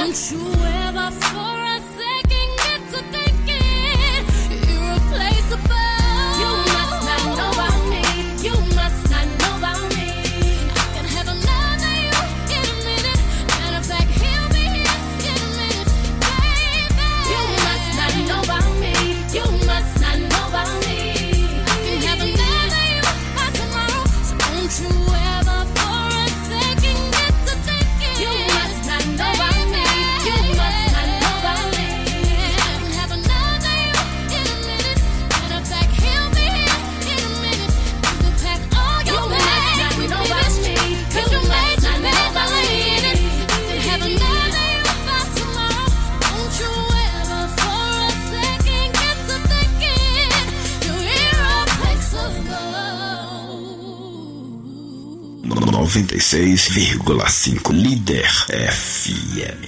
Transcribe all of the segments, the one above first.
96,5 Líder FM.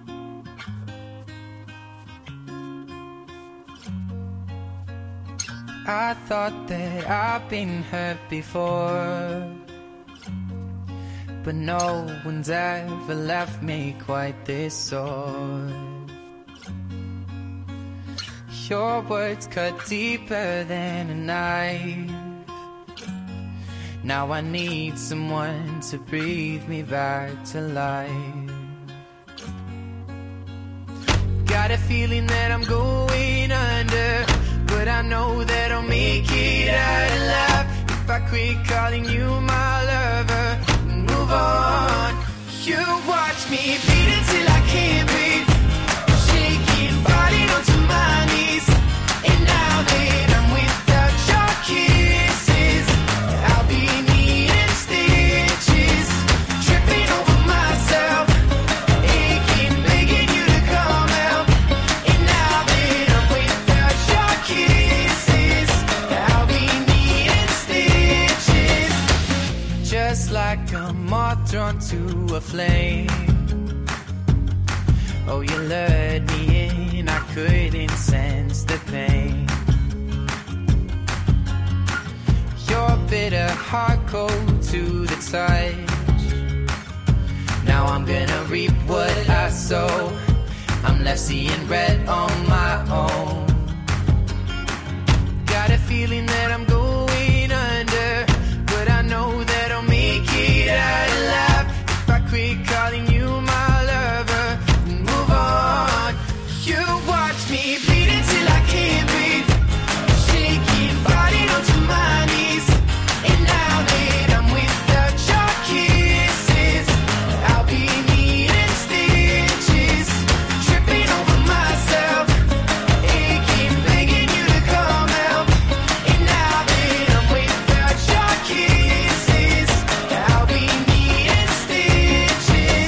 I thought that I've been hurt before, but no one's ever left me quite this sore. Your words cut deeper than a knife. Now I need someone to breathe me back to life. Got a feeling that I'm going under, but I know that I'll make it out alive if I quit calling you my lover and move on. You watch me bleed until I can't breathe, shaking, falling onto my knees. And now that I'm without your kisses, I'll be needing stitches, tripping over myself, aching, begging you to come help. And now that I'm without your kisses, I'll be needing stitches, just like a moth drawn to a flame. Oh, you lured me in, I couldn't sense the pain. Your bitter heart cold to the touch. Now I'm gonna reap what I sow. I'm left seeing red on my own. Got a feeling that I'm going under, but I know that I'll make it out alive if I quit calling you my lover and move on. You watch me bleed until I can't breathe, shaking, falling onto my knees. And now that I'm without your kisses, I'll be needing stitches, tripping over myself, aching, begging you to come help. And now that I'm without your kisses, I'll be needing stitches.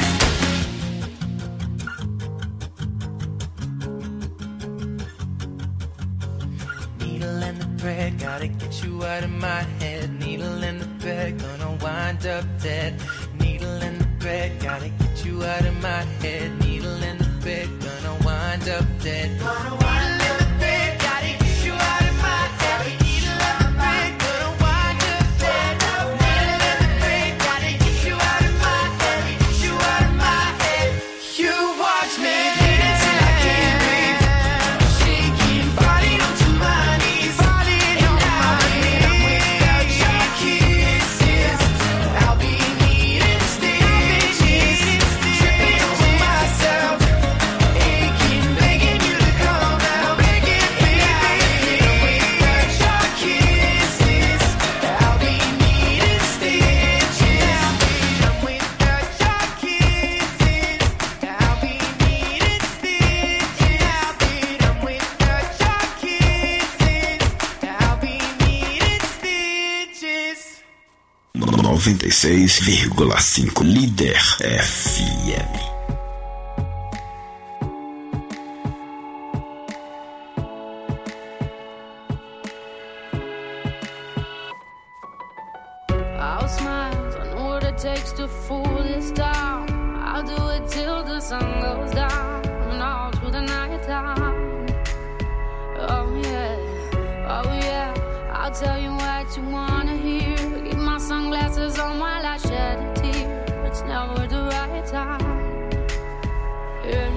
Needle and the thread, gotta get you out of my head. Needle and the thread, gonna wind up dead. Needle and the thread, gotta get you out of my head. Needle and the thread, gonna wind up dead. Needle and the thread, gotta get you out of my head. Needle and the thread, gonna wind up dead. Needle and the thread, gotta get you out of my head. Get you out of my head. You watch me bleed until I can't breathe, shaking, falling onto my knees. And now that I'm without your kisses, I'll be needing stitches, tripping over myself, aching, begging you to come out. And now that I'm without your kisses, I'll be needing stitches. I'm without your kisses, I'll be needing stitches. I'm without your kisses, I'll be needing stitches. 96,5 Líder FM. I'll smile, I know what it takes to fool this town. I'll do it till the sun goes down and all through the night time. Oh yeah, I'll tell you what you wanna hear. Keep my sunglasses on while I shed a tear. It's never the right time. Yeah.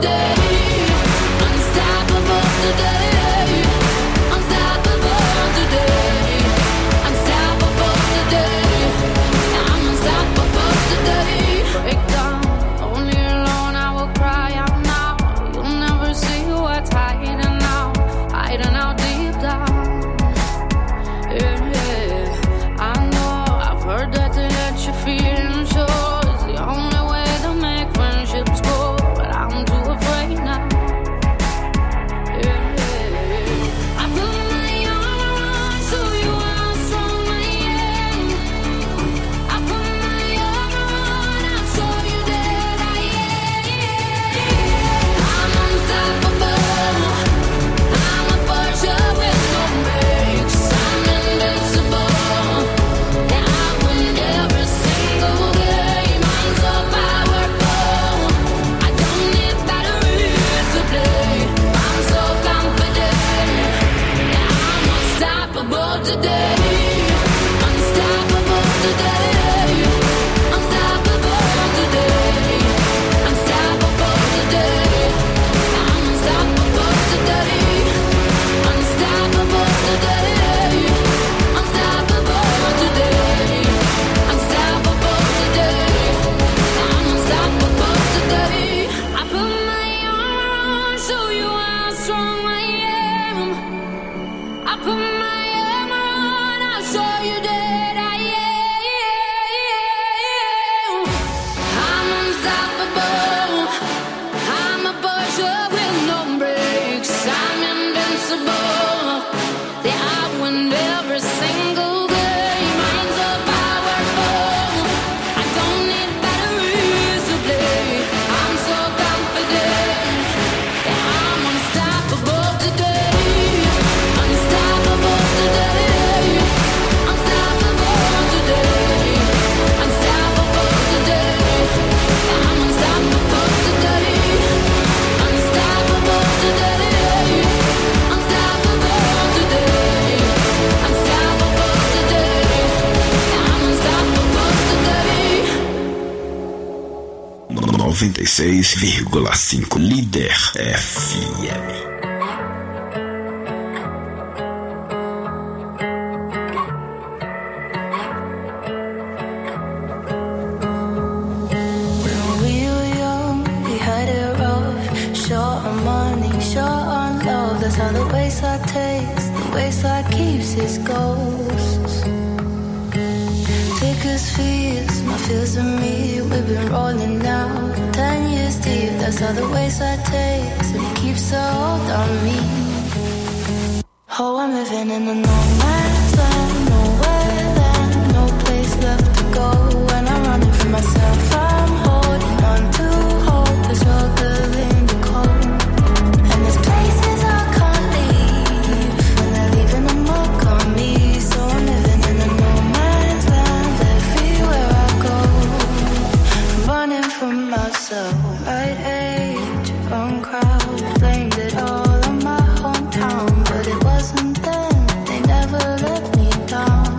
96,5 Líder FM. That's how the wayside takes, and it keeps a hold on me. Oh, I'm living in a no man's land, nowhere land, no place left to go. And I'm running from myself, I'm holding on to hope, the struggle in the cold. And there's places I can't leave, and they're leaving a mark on me. So I'm living in a no man's land, everywhere I go, I'm running from myself. Right age, wrong crowd, blamed it all on my hometown, but it wasn't them, they never let me down.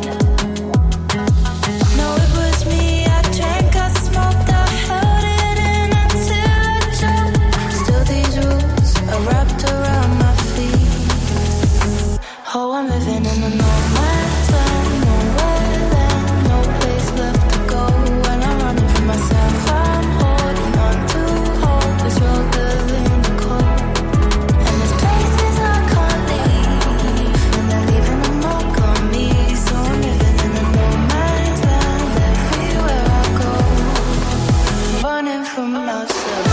No, it was me, I drank, I smoked, I held it in until I choked. Still these rules are wrapped around my feet. Oh, I'm living in a no man's land, nowhere land, no place left to go. And I'm running from myself, I'm holding on to hope, the struggle in the cold. And there's places I can't leave, and they're leaving a mark on me. So I'm living in a no man's land, everywhere I go, I'm running from myself.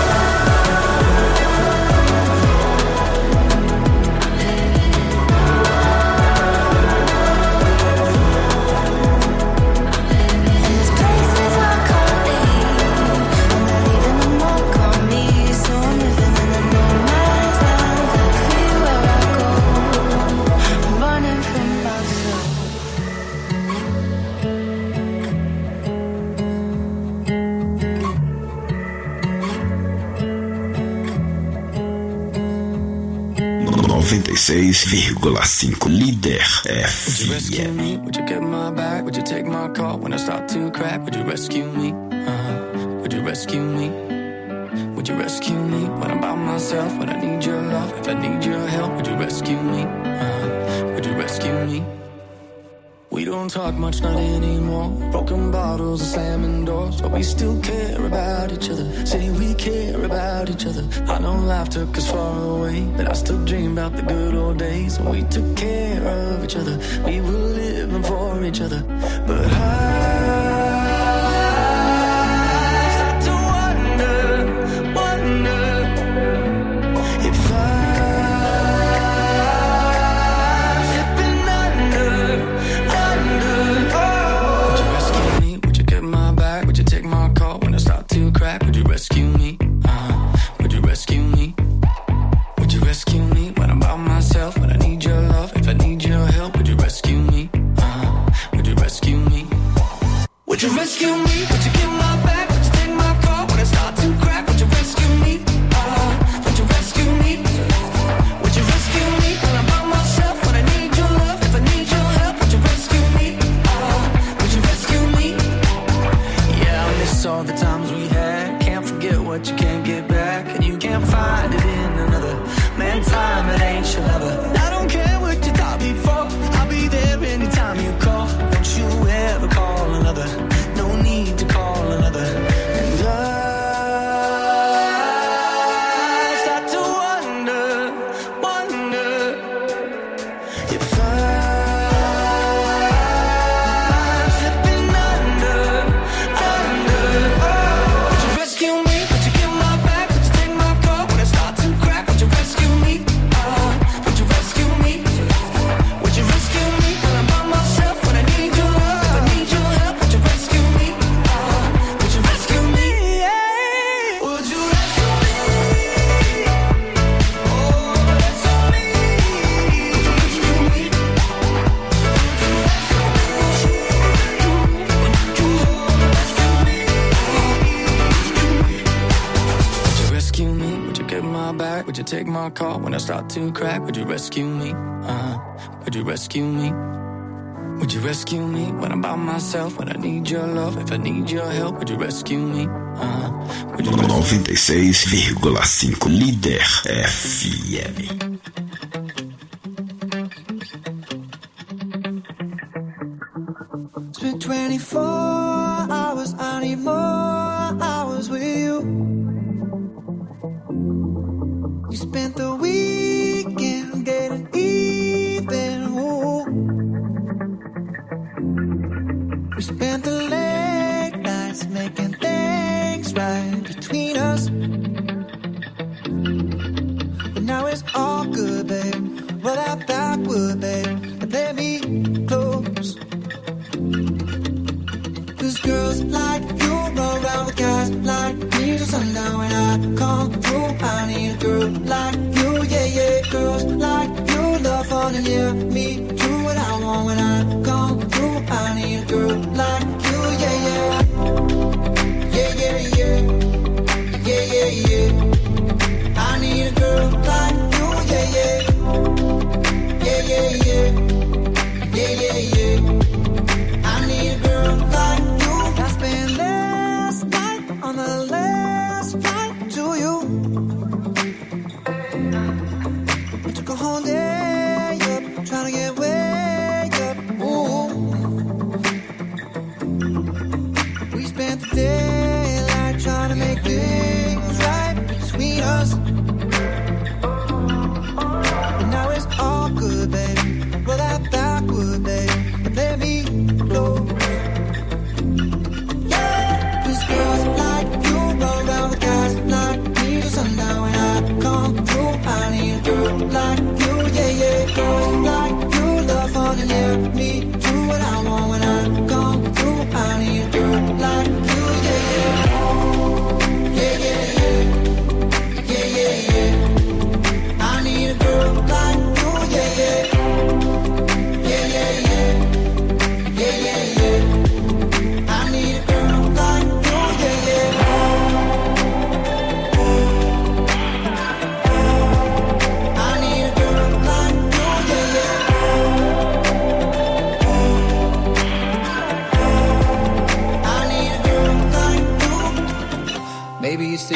Líder Would you rescue FM. me? Would you get my back? Would you take my call when I start to crack? Would you rescue me? Would you rescue me? would you rescue me? When I'm by myself, when I need your love, if I need your help, would you rescue me? Would you rescue me? We don't talk much, not anymore. Broken bottles and slamming doors, but we still care about each other. Say we care about each other. I know life took us far away, but I still dream about the good old days when we took care of each other. We were living for each other. But I start to wonder if I'm slipping under. Would you rescue me? Would you get my back? Would you take my call when I start to crack? Would you rescue me? Would you rescue me? Would you rescue me when I'm by myself? When I need your love, if I need your help, would you rescue me? Would you rescue me? Would you rescue me? Would you get my back? Would you take my call when I start to crack? Would you rescue me? Would you rescue me? Would you rescue me when I'm by myself? When I need your love, if I need your help, would you rescue me? Would you rescue me? Yeah, I miss all the times we had. Can't forget what you can't get back, and you can't find it in another. Man, time, it ain't your lover. I don't care what you thought before. I'll be there anytime you call. Don't you ever call another. No need to call another. And I start to wonder if I'm slipping under. Would you rescue me? Would you get my back? Would you take my call when I start to crack? Would you rescue me? Would you rescue me? Would you rescue me when I'm by myself? When I need your love, if I need your help, would you rescue me? Would you rescue me? Would you rescue me? Oh, rescue me. Would you rescue me? Would you rescue me? Would you get my back? Would you take my call when I start to crack? Would you rescue me? Would you rescue me? Would you rescue me when I'm by myself? When I need your love, if I need your help, would you rescue me? Would you rescue me? 96,5 Líder FM. Spent 24 hours, I need more hours with you. We spent the weekend getting even. Ooh. We spent the late nights making things right between us. But now it's all good, babe. Roll that backward, babe, and play me close. Cause girls like you run around with guys like me till sundown. When I come through, I need a girl like you, yeah, yeah. Girls like you love fun and yeah, me do what I want. When I come through, I need a girl like you, yeah, yeah. Yeah, yeah, yeah. Yeah, yeah, yeah. I need a girl like you, yeah, yeah. Yeah, yeah, yeah. Yeah, yeah, yeah. I need a girl like you. I spent last night on the last flight to you. We took a whole day up, trying to get way up. Ooh. We spent the daylight trying to make things right between us. But now it's all good, baby. Roll that backward, baby, and let me go. Cause girls like you run around with guys like me till sundown. When I come through, I need a girl like you, yeah, yeah. Girls like you love fun and yeah, me do what I want. When I come through, I need a girl like you, yeah, yeah. Yeah, yeah, yeah. Yeah, yeah, yeah. I need a girl like you, yeah, yeah. Yeah, yeah, yeah. Yeah, yeah, yeah. I need a girl like you, yeah, yeah. I need a girl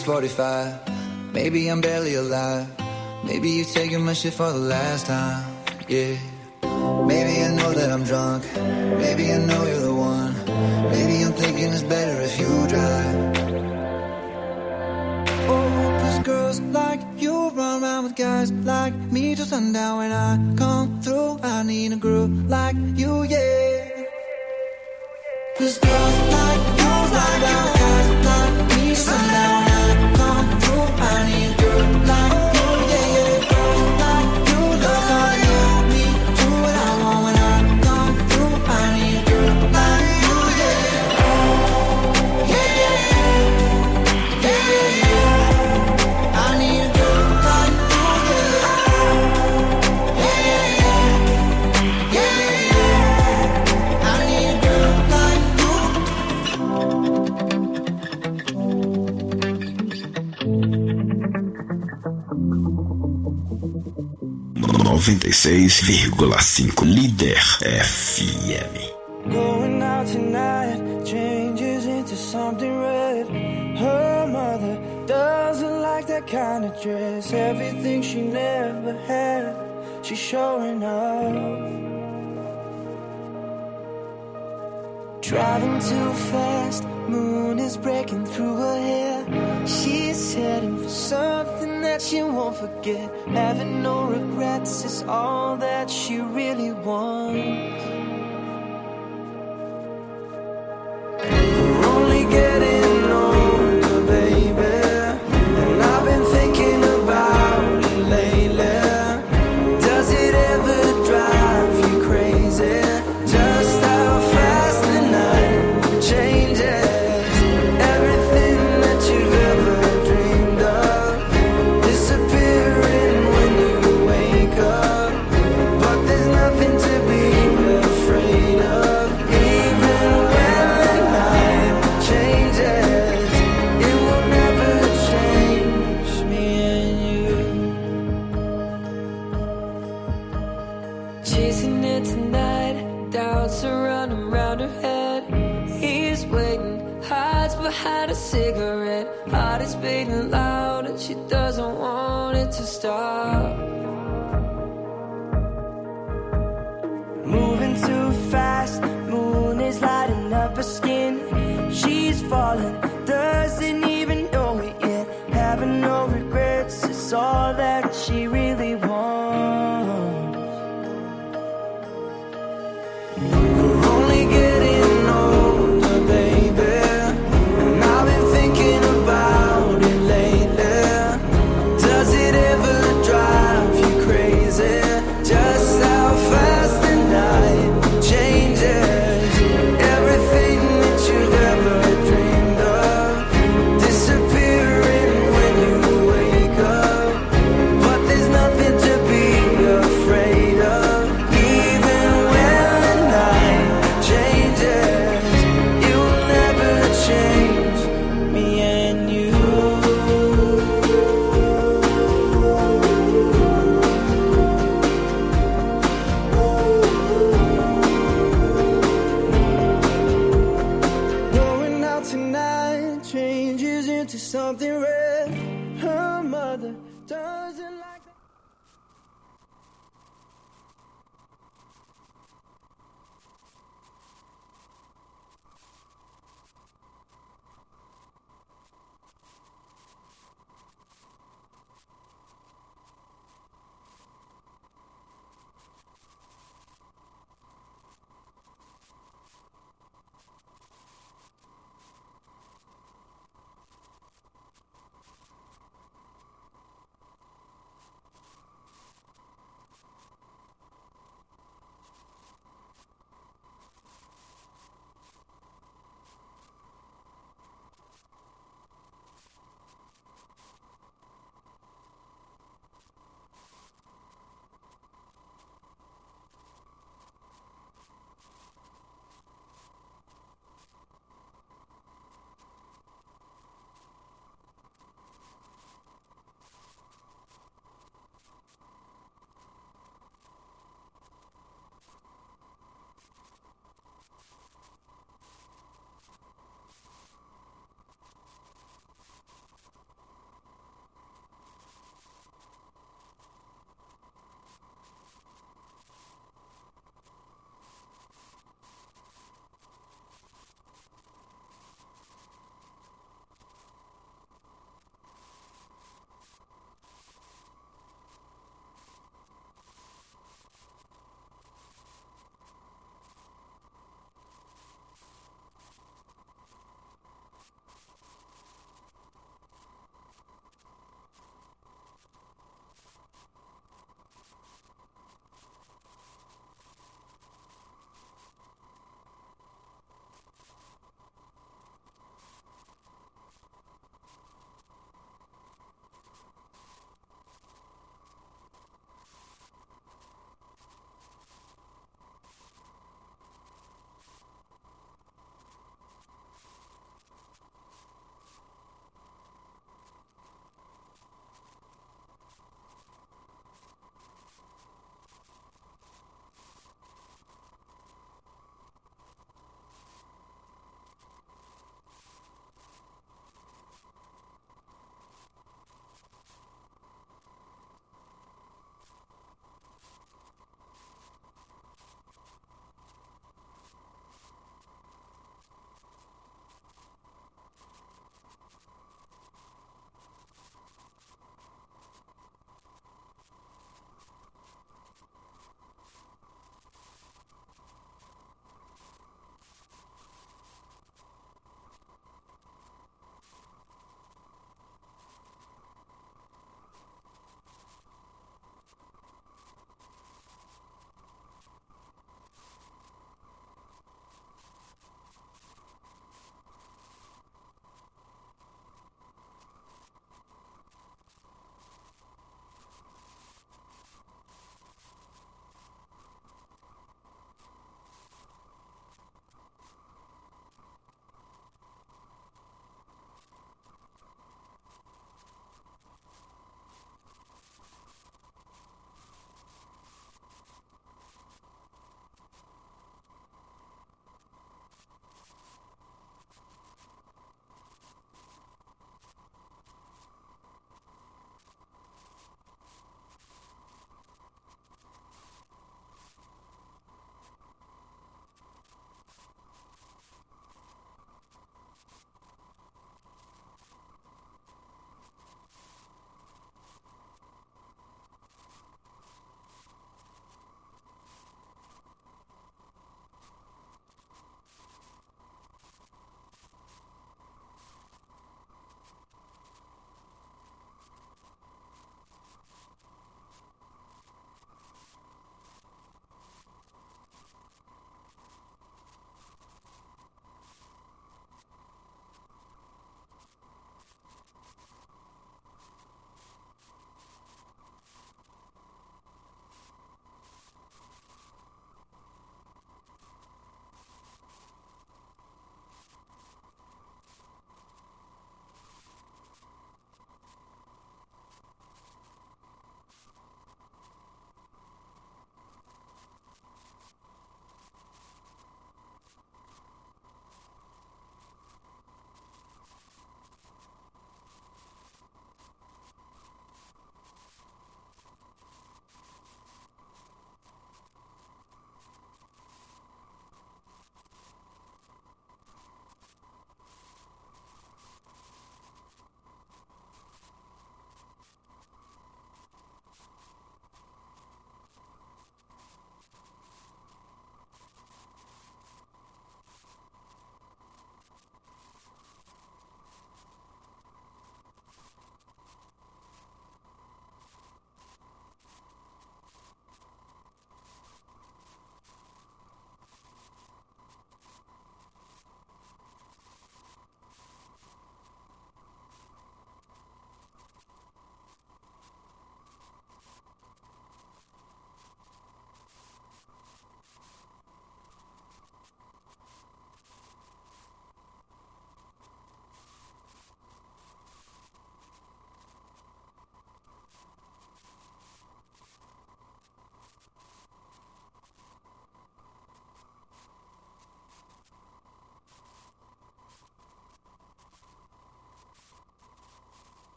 6:45. Maybe I'm barely alive. Maybe you're taking my shit for the last time. Yeah. Maybe I know that I'm drunk. Maybe I know you're the one. Maybe I'm thinking it's better if you drive. Oh, 'cause girls like you run around with guys like me till sundown. When I come through, I need a girl like you, yeah. 'Cause girls like you run around with guys like me till sundown. When I come through, I need a girl like you, yeah, yeah. Girls like you love all you. Me do what I want when I come through. I need a girl like you, yeah. Yeah, yeah, yeah, yeah, yeah. I need a girl like you, yeah. Yeah, yeah, yeah, yeah, yeah. I need a girl like you. 96,5 Líder FM. Going out tonight changes into something red. Her mother doesn't like that kind of dress. Everything she never had, she's showing off. Driving too fast, moon is breaking through her hair. She's heading for something that she won't forget. Having no regrets is all that she really wants. We're only getting older, baby, and I've been thinking about it lately. Does it ever drive you crazy? Just how fast the night changes. Everything that you've ever dreamed of disappearing when you wake up. But there's nothing to be afraid of. Even when the night changes, it will never change me and you. Chasing it tonight, doubts are running round her head. He's waiting, hides behind a cigarette. Heart is beating loud and she doesn't want it to stop. Moving too fast, moon is lighting up her skin. She's falling, doesn't even know it yet. Having no regrets is all that she really wants. We're only getting older, baby, and I've been thinking about it lately. Does it ever drive you crazy? Just how fast the night changes. Everything that you've ever dreamed of disappearing when you wake up. But there's nothing to be afraid of. Even when the night changes, it will never change me and you. Going out tonight changes into something red. Her mother doesn't like